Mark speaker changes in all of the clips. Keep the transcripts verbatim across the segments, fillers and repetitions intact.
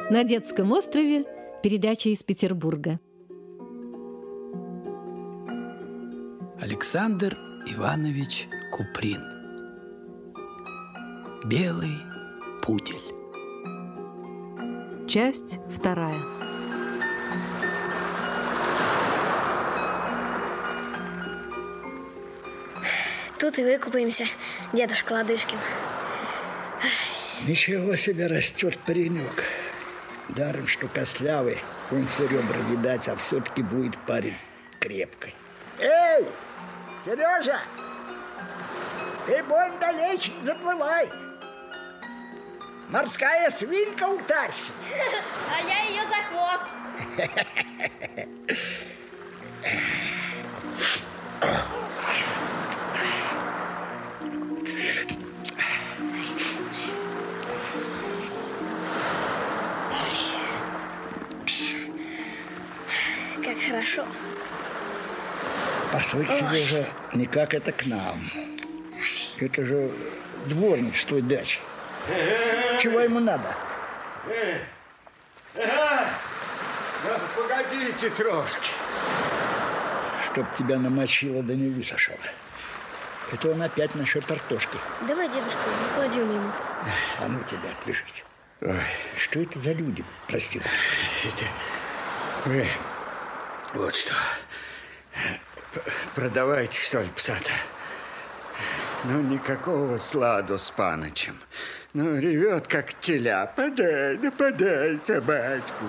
Speaker 1: На детском острове. Передача из Петербурга.
Speaker 2: Александр Иванович Куприн. Белый пудель.
Speaker 1: Часть вторая.
Speaker 3: Тут и выкупаемся, дедушка Ладышкин.
Speaker 4: Ничего себе растет паренек. Даром, что костлявый, он все ребра видать, а все-таки будет парень крепкой. Эй, Сережа, ты больно далече не заплывай. Морская свинка утащит.
Speaker 3: А я ее за хвост. Как хорошо.
Speaker 4: Постой, Сережа, никак это к нам. Это же дворник с той дачи. Чего ему надо?
Speaker 5: Ну, погодите трошки.
Speaker 4: Чтоб тебя намочило да не высушило. Это он опять насчет картошки.
Speaker 3: Давай, дедушка, не кладем ему.
Speaker 4: А ну тебя, отвяжите.
Speaker 5: Ой.
Speaker 4: Что это за люди, прости господи?
Speaker 5: Это вы вот что. Продавайте, что ли, пса-то. Ну, никакого сладу с панычем. Ну, ревет, как теля. Подай, да подай собачку.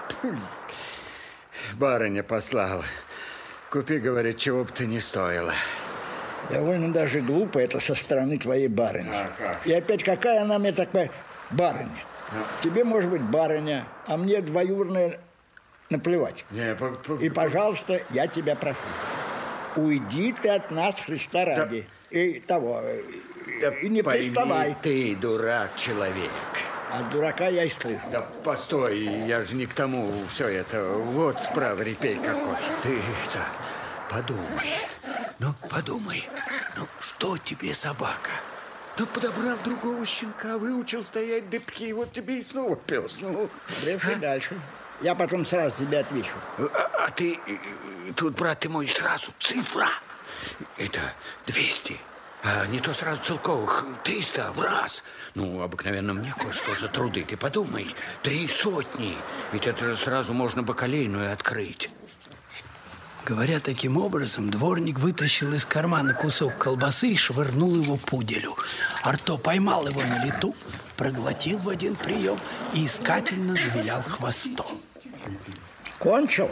Speaker 5: Барыня послала. Купи, говорит, чего бы ты не стоила.
Speaker 4: Довольно даже глупо это со стороны твоей барыни.
Speaker 5: А как?
Speaker 4: И опять какая она мне такая барыня?
Speaker 5: Ну.
Speaker 4: Тебе может быть барыня, а мне двоюродная наплевать.
Speaker 5: Не, по, по,
Speaker 4: И, пожалуйста, я тебя прошу. Уйди ты от нас, Христа ради. Да. И того,
Speaker 5: да
Speaker 4: и не приставай.
Speaker 5: Ты, дурак, человек.
Speaker 4: От дурака я и слышу.
Speaker 5: Да постой, я же не к тому все это. Вот право, репей какой. Ты это, подумай. Ну, подумай. Ну, что тебе собака? Ну, подобрал другого щенка, выучил стоять дыбки, вот тебе и снова пес. Ну,
Speaker 4: Бреши а? дальше. Я потом сразу тебе отвечу.
Speaker 5: А, а ты, тут, брат ты мой, сразу цифра. Это двести. А не то сразу целковых триста в раз. Ну, обыкновенно мне кое-что за труды. Ты подумай, три сотни. Ведь это же сразу можно бакалейную открыть.
Speaker 2: Говоря таким образом, дворник вытащил из кармана кусок колбасы и швырнул его пуделю. Арто поймал его на лету, проглотил в один прием и искательно завилял хвостом.
Speaker 4: Кончил?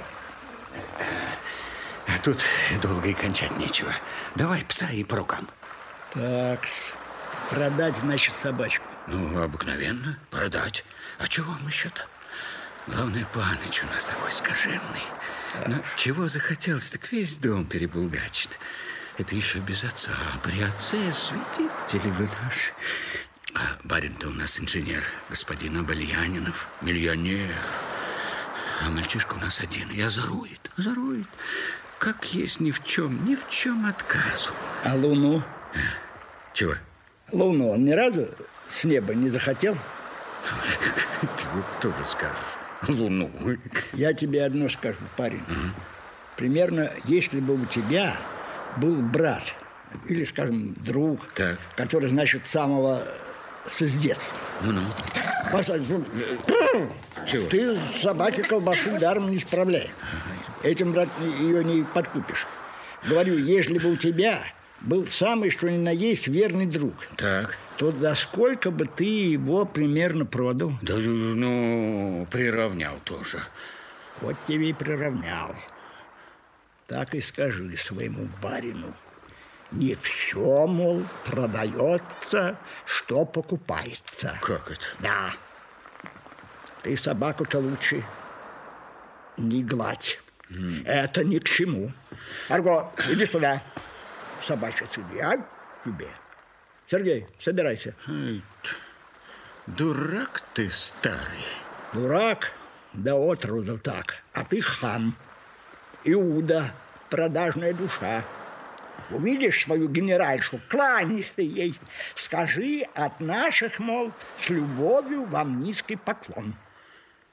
Speaker 5: А тут долго и кончать нечего. Давай пса и по рукам.
Speaker 4: Так-с. Продать, значит, собачку.
Speaker 5: Ну, обыкновенно, продать. А чего вам еще-то? Главное, паныч у нас такой скаженный. Ну, чего захотелось, так весь дом перебулгачит. Это еще без отца. При отце свидетели вы наши. А барин-то у нас инженер, господин Обальянинов, миллионер. А мальчишка у нас один. И озорует, озорует. Как есть ни в чем, ни в чем отказу.
Speaker 4: А луну?
Speaker 5: А, чего?
Speaker 4: Луну он ни разу с неба не захотел?
Speaker 5: Ты вот тоже скажешь. Луну.
Speaker 4: Я тебе одно скажу, парень.
Speaker 5: Uh-huh.
Speaker 4: Примерно, если бы у тебя был брат или, скажем, друг,
Speaker 5: так.
Speaker 4: который, значит, самого с детства.
Speaker 5: Ну-ну.
Speaker 4: Посмотри,
Speaker 5: чего?
Speaker 4: Ты собаке колбасу даром не справляешь. Этим, брат, ее не подкупишь. Говорю, если бы у тебя был самый, что ни на есть, верный друг,
Speaker 5: так.
Speaker 4: то за сколько бы ты его примерно продал?
Speaker 5: Да, ну, приравнял тоже.
Speaker 4: Вот тебе и приравнял. Так и скажи своему барину. Не все, мол, продается, что покупается.
Speaker 5: Как это?
Speaker 4: Да. Ты собаку-то лучше не гладь. Mm. Это ни к чему. Арго, иди сюда. Собачья сидят тебе. Сергей, собирайся.
Speaker 5: Эй, дурак ты старый.
Speaker 4: Дурак? Да отроду так. А ты хам. Иуда, продажная душа. Увидишь свою генеральшу, кланяйся ей. Скажи от наших, мол, с любовью вам низкий поклон.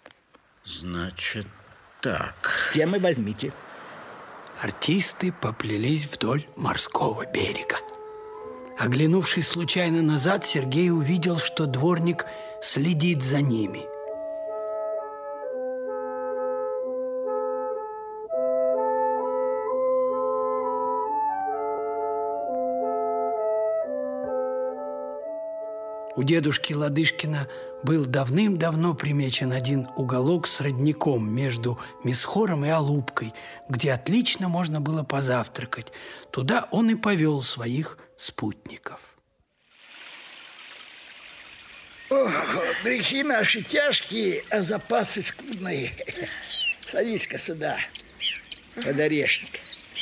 Speaker 5: Значит, так.
Speaker 4: С тем и возьмите.
Speaker 2: Артисты поплелись вдоль морского берега. Оглянувшись случайно назад, Сергей увидел, что дворник следит за ними. У дедушки Ладышкина был давным-давно примечен один уголок с родником между Мисхором и Алупкой, где отлично можно было позавтракать. Туда он и повел своих спутников.
Speaker 4: Ох, грехи наши тяжкие, а запасы скудные. Садись-ка сюда, под орешник.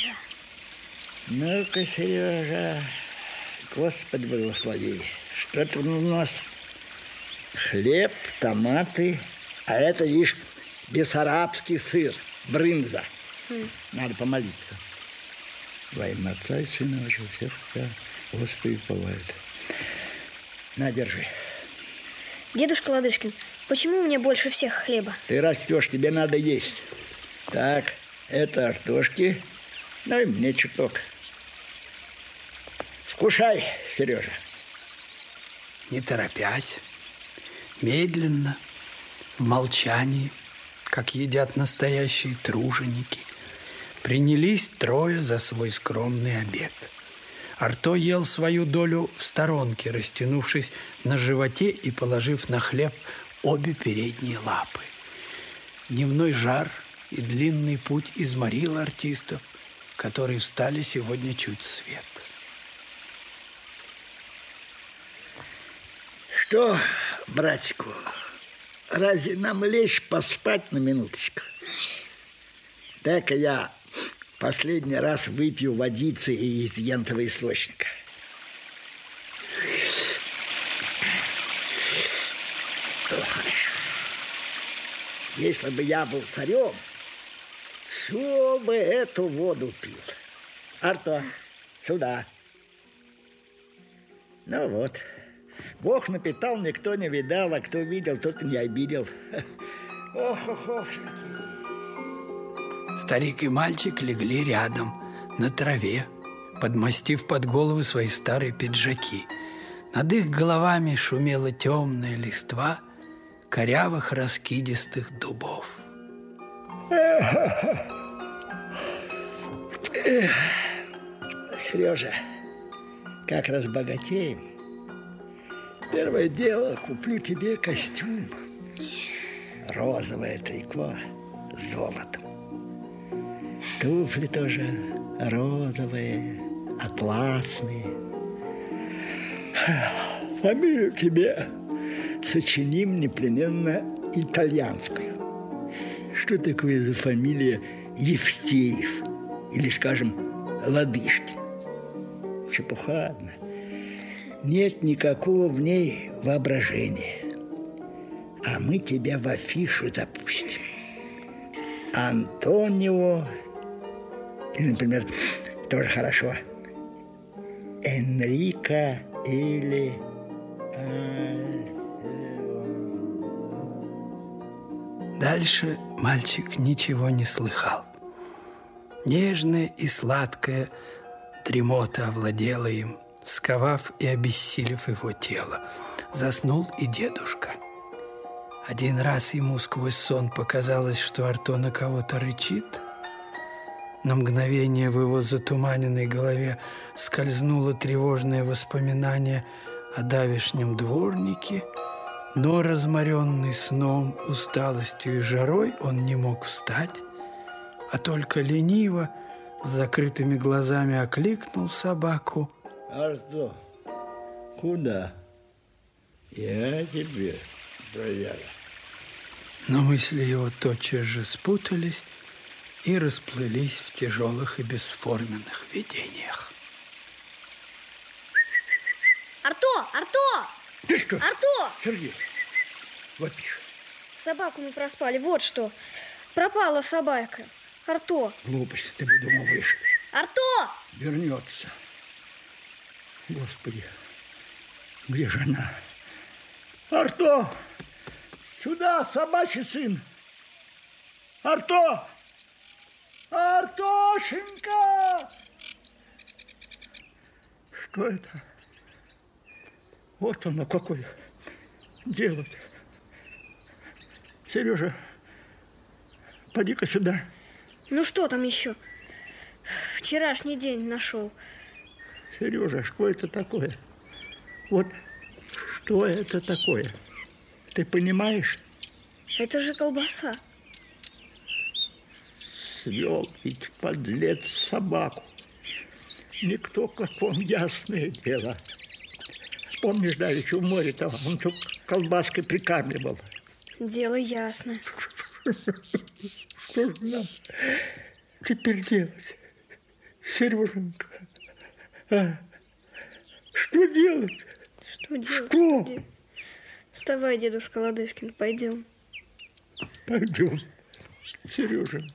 Speaker 4: Ну-ка, Сережа, Господь благослови. Что тут у нас? Хлеб, томаты, а это лишь бессарабский сыр, брынза. Mm. Надо помолиться. Во имя Отца и Сына нашего всех, вся Господи уповает. На, держи.
Speaker 3: Дедушка Ладышкин, почему мне больше всех хлеба?
Speaker 4: Ты растешь, тебе надо есть. Так, это Артошки, ну и мне чуток. Вкушай, Сережа.
Speaker 2: Не торопясь, медленно, в молчании, как едят настоящие труженики, принялись трое за свой скромный обед. Арто ел свою долю в сторонке, растянувшись на животе и положив на хлеб обе передние лапы. Дневной жар и длинный путь изморил артистов, которые встали сегодня чуть в свет.
Speaker 4: Что, братику, разве нам лечь поспать на минуточку? Дай-ка я последний раз выпью водицы из ентового источника. Если бы я был царем, всю бы эту воду пил. Арто, сюда. Ну вот. Бог напитал, никто не видал, а кто видел, тот не обидел. Ох-ох-охоньки.
Speaker 2: Старик и мальчик легли рядом, на траве, подмастив под головы свои старые пиджаки. Над их головами шумела темная листва корявых раскидистых дубов.
Speaker 4: Сережа, как разбогатеем, первое дело, куплю тебе костюм. Розовое трико с золотом. Туфли тоже розовые, атласные. Фамилию тебе сочиним непременно итальянскую. Что такое за фамилия Евстеев? Или, скажем, Ладышкин? Чепуха одна. Нет никакого в ней воображения. А мы тебя в афишу запустим. Антонио, или, например, тоже хорошо, Энрико или
Speaker 2: Дальше мальчик ничего не слыхал. Нежная и сладкая дремота овладела им, сковав и обессилев его тело. Заснул и дедушка. Один раз ему сквозь сон показалось, что Арто на кого-то рычит. На мгновение в его затуманенной голове скользнуло тревожное воспоминание о давешнем дворнике, но, разморенный сном, усталостью и жарой, он не мог встать, а только лениво, с закрытыми глазами окликнул собаку.
Speaker 4: Арто, куда? Я тебе, бродяга.
Speaker 2: Но мысли его тотчас же спутались и расплылись в тяжелых и бесформенных видениях.
Speaker 3: Арто! Арто!
Speaker 4: Ты что?
Speaker 3: Арто!
Speaker 4: Сергей, вот пиши.
Speaker 3: Собаку мы проспали, вот что. Пропала собака. Арто!
Speaker 4: Глупости ты выдумываешь.
Speaker 3: Арто!
Speaker 4: Вернется. Господи, где же она? Арто! Сюда, собачий сын! Арто! Артошенька! Что это? Вот оно какое дело. Сережа, поди-ка сюда.
Speaker 3: Ну что там еще? Вчерашний день нашел.
Speaker 4: Сережа, что это такое? Вот что это такое? Ты понимаешь?
Speaker 3: Это же колбаса.
Speaker 4: Свел ведь подлец собаку. Никто, как он, ясное дело. Помнишь, давеча в море-то он тут колбаской прикармливал.
Speaker 3: Дело ясно.
Speaker 4: Что же нам теперь делать, Сереженька? А? Что делать?
Speaker 3: Что делать?
Speaker 4: Что?
Speaker 3: Что делать? Вставай, дедушка Ладышкин, пойдем.
Speaker 4: Пойдем, Сереженька.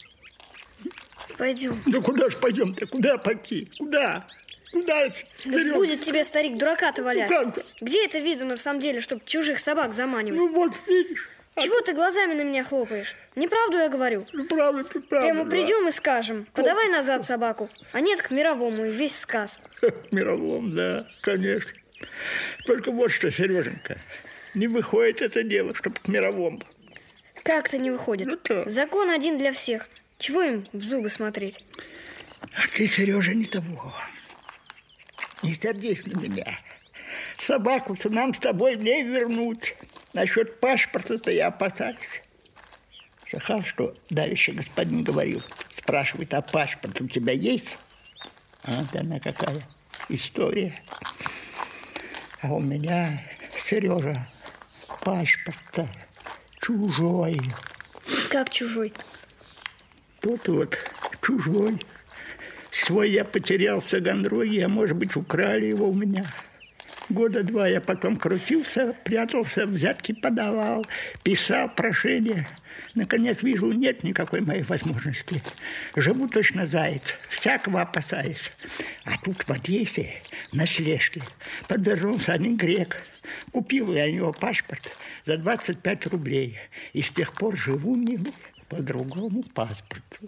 Speaker 3: Пойдем.
Speaker 4: Да куда ж пойдем-то? Куда пойти? Куда? Куда, Сережа?
Speaker 3: Да будет тебе, старик, дурака-то валять.
Speaker 4: Ну, как-то.
Speaker 3: Где это видно в самом деле, чтобы чужих собак заманивать?
Speaker 4: Ну вот, видишь.
Speaker 3: Чего ты глазами на меня хлопаешь? Неправду я говорю.
Speaker 4: Ну, правда, ты правда.
Speaker 3: Прямо
Speaker 4: да.
Speaker 3: придем и скажем: подавай назад собаку. А нет, к мировому и весь сказ.
Speaker 4: К мировому, да, конечно. Только вот что, Сереженька, не выходит это дело, чтобы к мировому.
Speaker 3: Как-то не выходит.
Speaker 4: Ну, так.
Speaker 3: Закон один для всех. Чего им в зубы смотреть?
Speaker 4: А ты, Сережа, не того. Не сердись на меня. Собаку-то нам с тобой не вернуть. Насчет паспорта-то я опасаюсь. Слыхал, что давеча господин говорил, спрашивает, а паспорт у тебя есть? А, да на какая история. А у меня, Сережа, паспорт-то чужой.
Speaker 3: Как чужой?
Speaker 4: Тот вот чужой. Свой я потерял в Таганроге, а может быть, украли его у меня. Года два я потом крутился, прятался, взятки подавал, писал прошения. Наконец вижу, нет никакой моей возможности. Живу точно заяц, всякого опасаюсь. А тут в Одессе, на слежке, подвернулся один грек. Купил я у него паспорт за двадцать пять рублей. И с тех пор живу, милый, по другому паспорту.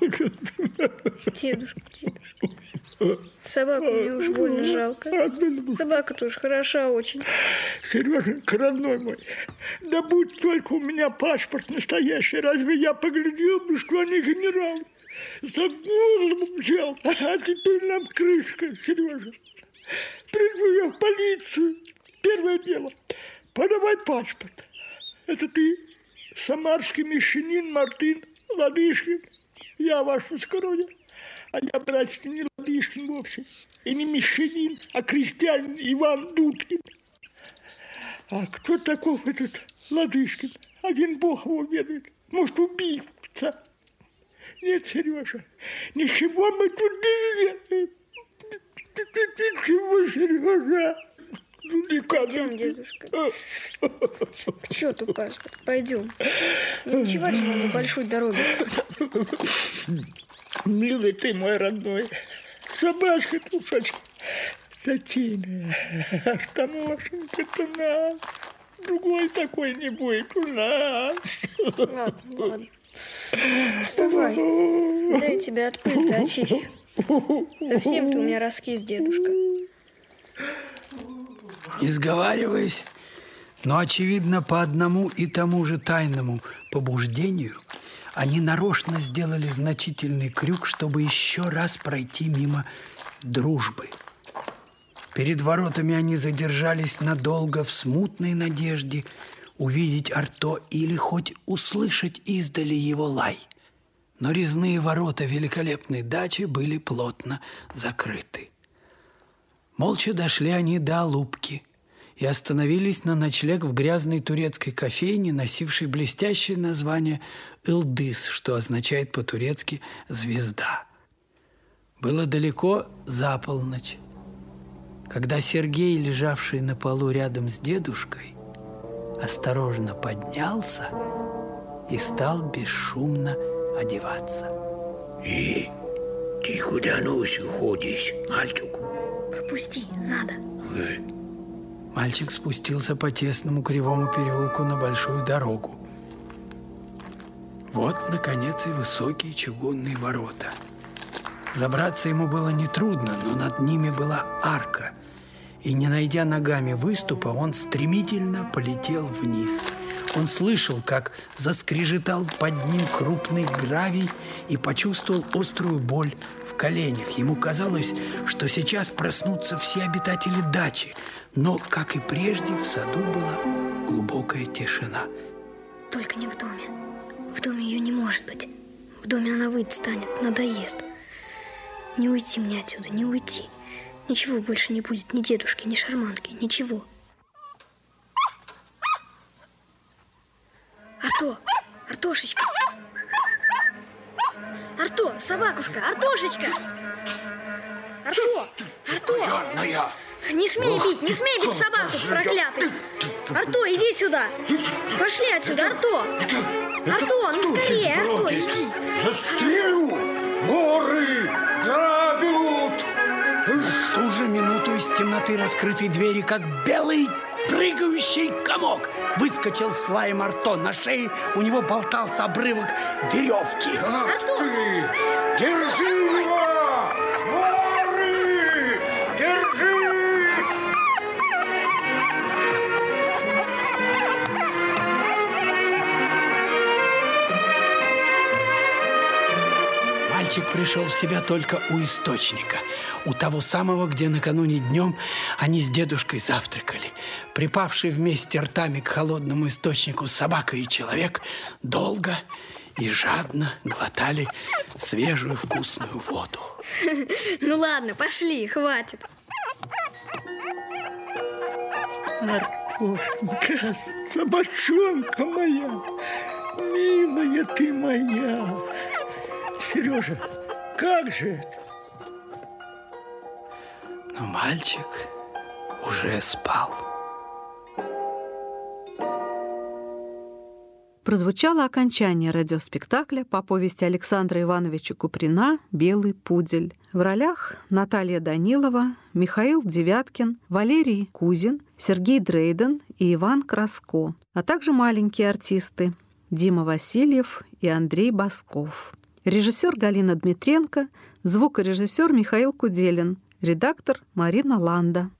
Speaker 3: Дедушка, дедушка. Собаку мне уж больно жалко. Собака-то уж хороша очень.
Speaker 4: Сереженька, родной мой, да будь только у меня паспорт настоящий, разве я поглядел бы, что они генералы? За голову взял, а теперь нам крышка, Сережа. Приду я в полицию. Первое дело, подавай паспорт. Это ты, самарский мещанин Мартын Ладышкин. Я ваше скоро. А я, братец, не Ладышкин вовсе. И не мещанин, а крестьянин Иван Дудкин. А кто таков этот Ладышкин? Один бог его ведает. Может, убийца? Нет, Сережа, ничего мы тут не делаем. Ничего, Сережа.
Speaker 3: Пойдем, дедушка. К черту паспорт, пойдем. Не ночевать же нам на большой дороге.
Speaker 4: Милый ты мой родной, собачка тушечка, затейная, Артамошенька-то нас, другой такой не будет у нас.
Speaker 3: Ладно, ладно. Вставай, дай тебя от пыль-то очищу. Совсем ты у меня раскис, дедушка.
Speaker 2: Не сговариваясь, но, очевидно, по одному и тому же тайному побуждению, они нарочно сделали значительный крюк, чтобы еще раз пройти мимо дружбы. Перед воротами они задержались надолго в смутной надежде увидеть Арто или хоть услышать издали его лай. Но резные ворота великолепной дачи были плотно закрыты. Молча дошли они до Алупки и остановились на ночлег в грязной турецкой кофейне, носившей блестящее название «Ылдыс», что означает по-турецки «звезда». Было далеко за полночь, когда Сергей, лежавший на полу рядом с дедушкой, осторожно поднялся и стал бесшумно одеваться.
Speaker 5: И ты куда носишь ходишь, мальчик?
Speaker 3: Пропусти, надо.
Speaker 5: Э.
Speaker 2: Мальчик спустился по тесному кривому переулку на большую дорогу. Вот, наконец, и высокие чугунные ворота. Забраться ему было нетрудно, но над ними была арка. И, не найдя ногами выступа, он стремительно полетел вниз. Он слышал, как заскрежетал под ним крупный гравий и почувствовал острую боль в коленях. Ему казалось, что сейчас проснутся все обитатели дачи. Но, как и прежде, в саду была глубокая тишина.
Speaker 3: Только не в доме. В доме ее не может быть. В доме она выйти станет, надоест. Не уйти мне отсюда, не уйти. Ничего больше не будет, ни дедушки, ни шарманки, ничего. Арто, Артошечка. Арто, собакушка, Артошечка. Арто, Арто. Не смей бить, не смей бить собаку, проклятый. Арто, иди сюда. Пошли отсюда, Арто. Арто, ну скорее, Арто, иди.
Speaker 6: Застрелю! Воры! Грабят!
Speaker 2: В ту же минуту из темноты раскрытой двери, как белый прыгающий комок, выскочил с лаем Арто. На шее у него болтался обрывок веревки.
Speaker 3: Арто!
Speaker 6: Ты! Держи его! Воры! Держи!
Speaker 2: Мальчик пришел в себя только у источника, у того самого, где накануне днем они с дедушкой завтракали. Припавшие вместе ртами к холодному источнику собака и человек долго и жадно глотали свежую вкусную воду.
Speaker 3: Ну ладно, пошли, хватит.
Speaker 4: Артошенька, собачонка моя, милая ты моя. Сережа, как же это?
Speaker 2: Но мальчик уже спал.
Speaker 1: Прозвучало окончание радиоспектакля по повести Александра Ивановича Куприна «Белый пудель». В ролях Наталья Данилова, Михаил Девяткин, Валерий Кузин, Сергей Дрейден и Иван Краско, а также маленькие артисты Дима Васильев и Андрей Басков. Режиссер Галина Дмитренко, звукорежиссер Михаил Куделин, редактор Марина Ланда.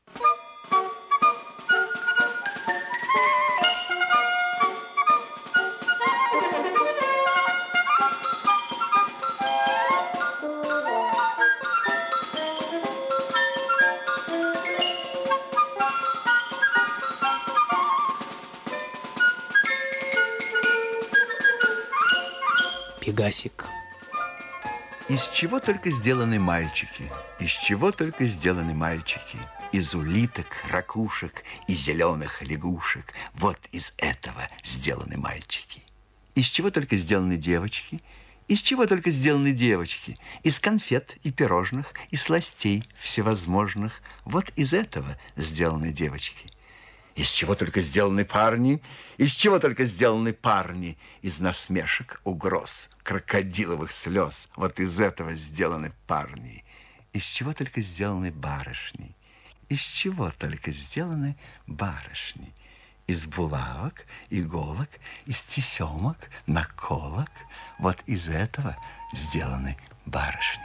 Speaker 2: Пегасик.
Speaker 7: Из чего только сделаны мальчики, из чего только сделаны мальчики. Из улиток, ракушек и зеленых лягушек. Вот из этого сделаны мальчики. Из чего только сделаны девочки, из чего только сделаны девочки. Из конфет и пирожных, и сластей всевозможных. Вот из этого сделаны девочки. Из чего только сделаны парни, из чего только сделаны парни. Из насмешек, угроз, крокодиловых слез. Вот из этого сделаны парни. Из чего только сделаны барышни, из чего только сделаны барышни. Из булавок, иголок, из тесемок, наколок. Вот из этого сделаны барышни.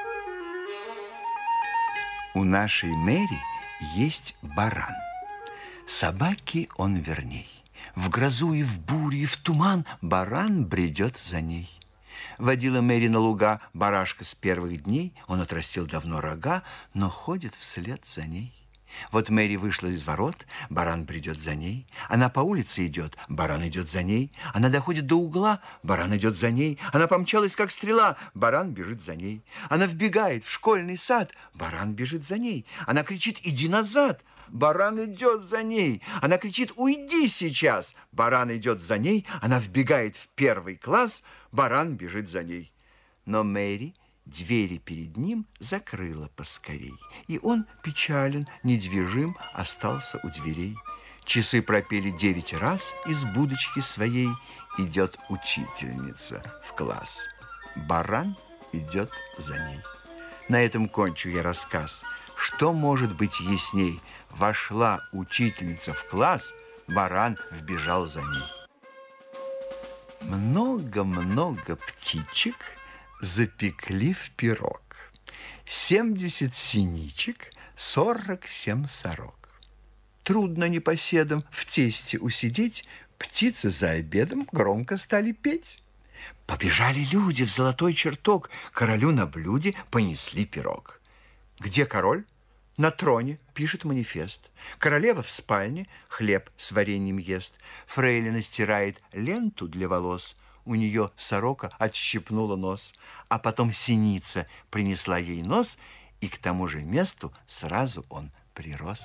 Speaker 7: У нашей Мэри есть баран. Собаке он верней. В грозу и в бурю, и в туман баран бредет за ней. Водила Мэри на луга барашка с первых дней. Он отрастил давно рога, но ходит вслед за ней. Вот Мэри вышла из ворот, баран бредет за ней. Она по улице идет, баран идет за ней. Она доходит до угла, баран идет за ней. Она помчалась, как стрела, баран бежит за ней. Она вбегает в школьный сад, баран бежит за ней. Она кричит: «Иди назад!» Баран идет за ней. Она кричит: «Уйди сейчас!» Баран идет за ней. Она вбегает в первый класс, баран бежит за ней. Но Мэри двери перед ним закрыла поскорей, и он, печален, недвижим, остался у дверей. Часы пропели девять раз, из будочки своей идет учительница в класс. Баран идет за ней. На этом кончу я рассказ. Что может быть ясней? Вошла учительница в класс, баран вбежал за ней. Много-много птичек запекли в пирог. Семьдесят синичек, сорок семь сорок. Трудно непоседам в тесте усидеть, птицы за обедом громко стали петь. Побежали люди в золотой чертог, королю на блюде понесли пирог. Где король? На троне, пишет манифест. Королева в спальне хлеб с вареньем ест. Фрейлина стирает ленту для волос. У нее сорока отщипнула нос. А потом синица принесла ей нос, и к тому же месту сразу он прирос.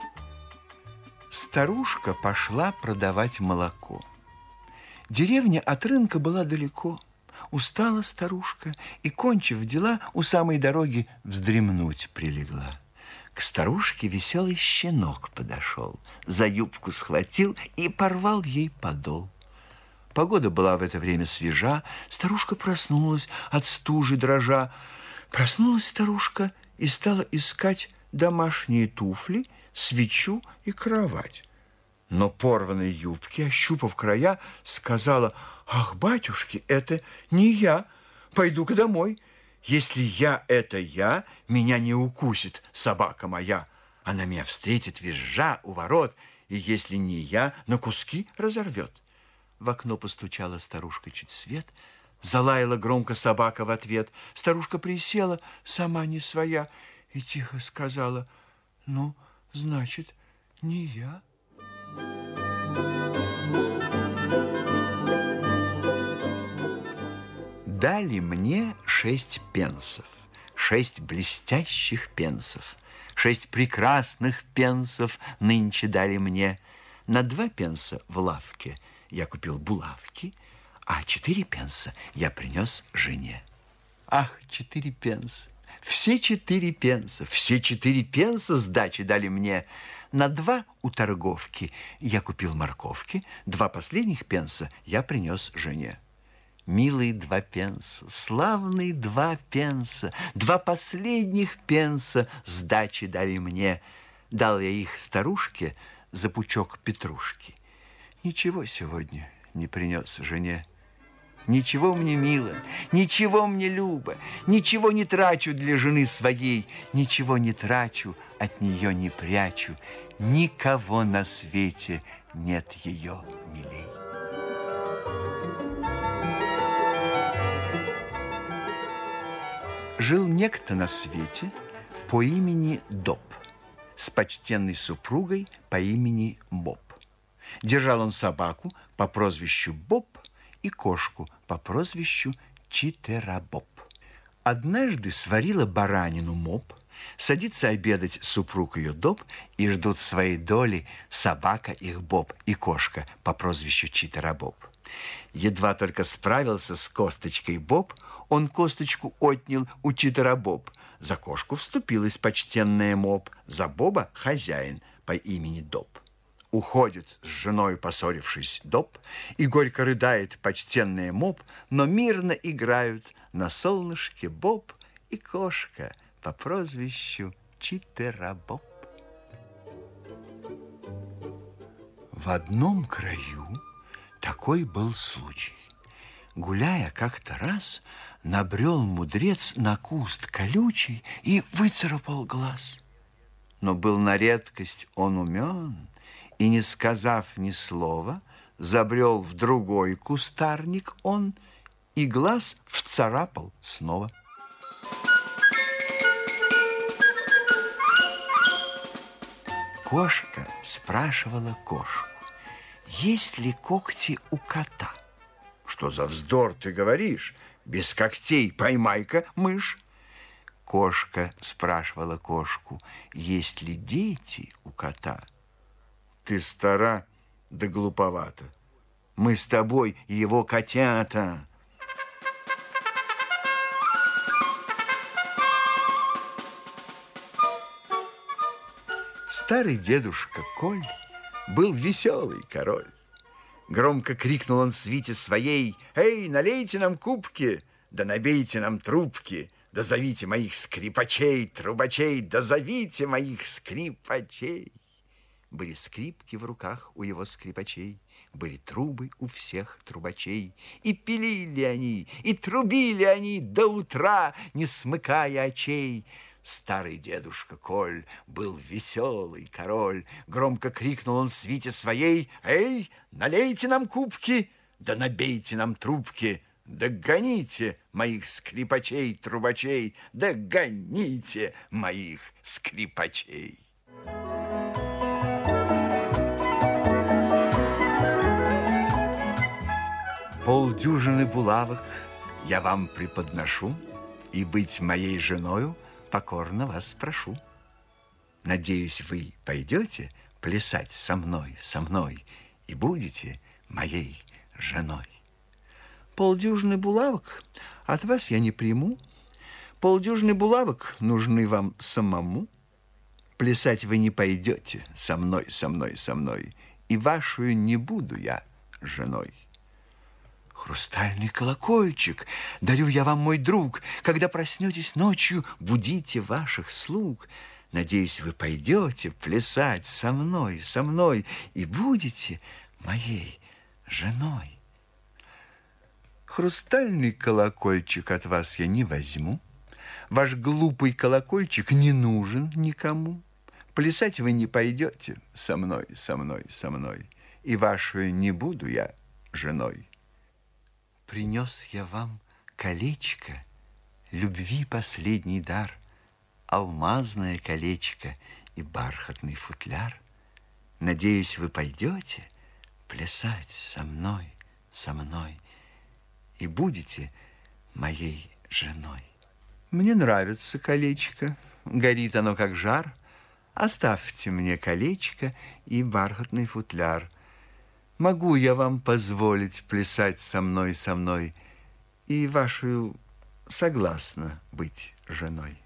Speaker 7: Старушка пошла продавать молоко. Деревня от рынка была далеко. Устала старушка и, кончив дела, у самой дороги вздремнуть прилегла. К старушке веселый щенок подошел, за юбку схватил и порвал ей подол. Погода была в это время свежа, старушка проснулась от стужи дрожа. Проснулась старушка и стала искать домашние туфли, свечу и кровать. Но порванной юбки, ощупав края, сказала: «Ах, батюшки, это не я, пойду-ка домой. Если я — это я, меня не укусит собака моя. Она меня встретит визжа у ворот, и если не я, на куски разорвет». В окно постучала старушка чуть свет, залаяла громко собака в ответ. Старушка присела, сама не своя, и тихо сказала: «Ну, значит, не я». Дали мне шесть пенсов, шесть блестящих пенсов, шесть прекрасных пенсов нынче дали мне. На два пенса в лавке я купил булавки, а четыре пенса я принес жене. Ах, четыре пенса, все четыре пенса, все четыре пенса сдачи дали мне. На два у торговки я купил морковки, два последних пенса я принес жене. Милые два пенса, славные два пенса, два последних пенса сдачи дали мне. Дал я их старушке за пучок петрушки. Ничего сегодня не принес жене. Ничего мне мило, ничего мне любо, ничего не трачу для жены своей, ничего не трачу, от нее не прячу. Никого на свете нет ее милей. Жил некто на свете по имени Доб с почтенной супругой по имени Боб. Держал он собаку по прозвищу Боб и кошку по прозвищу Читерабоб. Однажды сварила баранину Моб, садится обедать супруг ее Доб, и ждут своей доли собака их Боб и кошка по прозвищу Читерабоб. Едва только справился с косточкой Боб, он косточку отнял у Читерабоб. За кошку вступилась почтенная Моб, за Боба хозяин по имени Доб. Уходит с женой, поссорившись, Доб, и горько рыдает почтенная Моб, но мирно играют на солнышке Боб и кошка по прозвищу Читерабоб. В одном краю такой был случай. Гуляя как-то раз, набрел мудрец на куст колючий и выцарапал глаз. Но был на редкость он умен, и, не сказав ни слова, забрел в другой кустарник он и глаз вцарапал снова. Кошка спрашивала кошку: есть ли когти у кота? Что за вздор ты говоришь? Без когтей поймай-ка мышь. Кошка спрашивала кошку: есть ли дети у кота? Ты стара да глуповата. Мы с тобой его котята. Старый дедушка Коль был веселый король. Громко крикнул он свите своей: «Эй, налейте нам кубки, да набейте нам трубки, да зовите моих скрипачей, трубачей, да зовите моих скрипачей». Были скрипки в руках у его скрипачей, Были трубы у всех трубачей, и пилили они, и трубили они до утра, не смыкая очей. Старый дедушка Коль был веселый король. Громко крикнул он свите своей: «Эй, налейте нам кубки, да набейте нам трубки, да гоните моих скрипачей-трубачей, да гоните моих скрипачей». Полдюжины булавок я вам преподношу, и быть моей женою покорно вас прошу. Надеюсь, вы пойдете плясать со мной, со мной, и будете моей женой. Полдюжины булавок от вас я не приму, полдюжины булавок нужны вам самому. Плясать вы не пойдете со мной, со мной, со мной, и вашу не буду я женой. Хрустальный колокольчик дарю я вам, мой друг. Когда проснетесь ночью, будите ваших слуг. Надеюсь, вы пойдете плясать со мной, со мной, и будете моей женой. Хрустальный колокольчик от вас я не возьму. Ваш глупый колокольчик не нужен никому. Плясать вы не пойдете со мной, со мной, со мной, и вашу не буду я женой. Принес я вам колечко, любви последний дар, алмазное колечко и бархатный футляр. Надеюсь, вы пойдете плясать со мной, со мной, и будете моей женой. Мне нравится колечко, горит оно как жар. Оставьте мне колечко и бархатный футляр. Могу я вам позволить плясать со мной, со мной, и вашу согласна быть женой.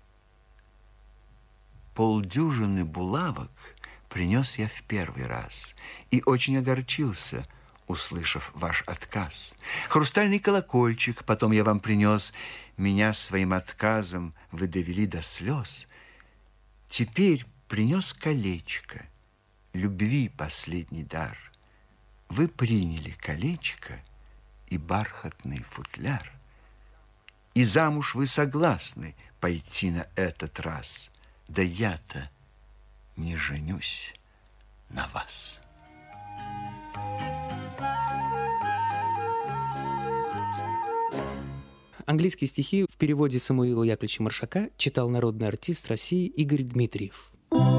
Speaker 7: Полдюжины булавок принес я в первый раз и очень огорчился, услышав ваш отказ. Хрустальный колокольчик потом я вам принес, меня своим отказом вы довели до слез. Теперь принес колечко, любви последний дар. Вы приняли колечко и бархатный футляр, и замуж вы согласны пойти на этот раз. Да я-то не женюсь на вас.
Speaker 8: Английские стихи в переводе Самуила Яковлевича Маршака читал народный артист России Игорь Дмитриев.